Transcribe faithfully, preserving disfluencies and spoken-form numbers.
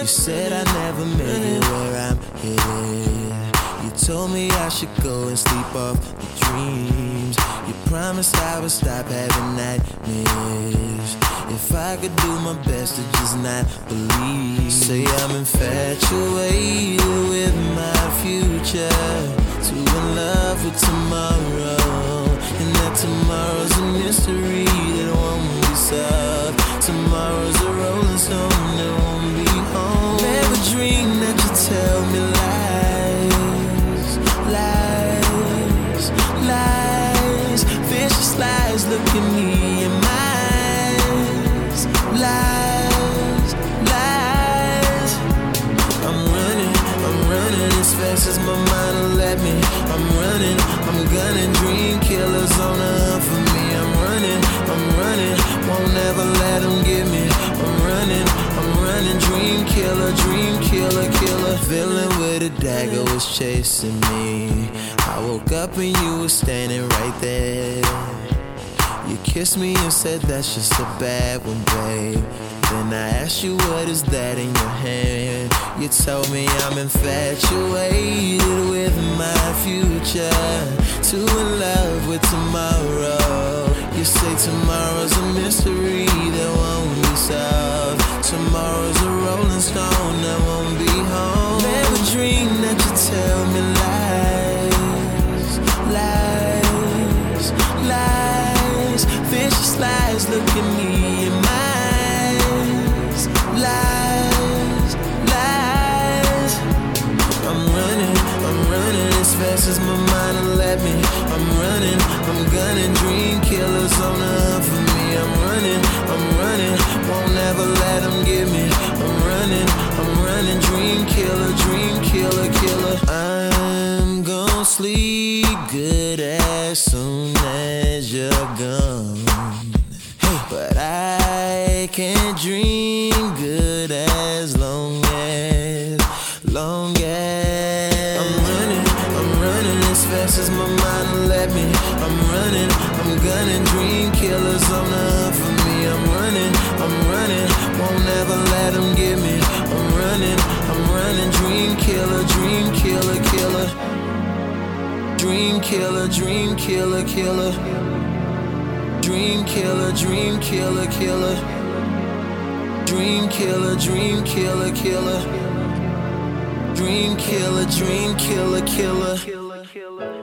You said I never made it where I'm headed. You told me I should go and sleep off the dreams. You promised I would stop having nightmares. If I could do my best to just not believe. Say I'm infatuated with my future, too in love with tomorrow, and that tomorrow's a mystery that won't be solved. Tomorrow's a rolling stone that won't be home. Never dream that you tell me lies, lies, lies, vicious lies. Look at me in my eyes, lies, lies. I'm running, I'm running as fast as my mind will let me. I'm running, I'm gunning, dream killers on the hunt for me. I'm running, I'm running, won't ever let them get me. I'm running, I'm running, dream killer, dream killer, killer. Villain with a dagger was chasing me. I woke up and you were standing right there. You kissed me and said that's just a bad one, babe. Then I asked you what is that in your hand. You told me I'm infatuated with my future, too in love with tomorrow. You say tomorrow's a mystery that won't be solved. Tomorrow's a rolling stone that won't be home. Never dream that you tell me lies, lies, lies, vicious lies. Look at me in my eyes, lies, lies. I'm running, I'm running as fast as my mind will let me. I'm running, I'm gunning, dream killers on the hunt for me. I'm running, I'm running, won't ever let them get me. I'm running, I'm running, dream killer, dream killer, killer. I'm gon' sleep good as soon as you're gone. Hey, but I can't dream good as long as, long as I'm running, I'm running as fast as my mind will let me. I'm running, I'm gunning, dream killers on the hunt for me. I'm running, I'm running, won't ever let them get me. I'm running, I'm running, dream killer, dream killer, killer. Dream killer, dream killer, killer. Dream killer, dream killer, killer. Dream killer, dream killer, killer. Dream killer, dream killer, killer.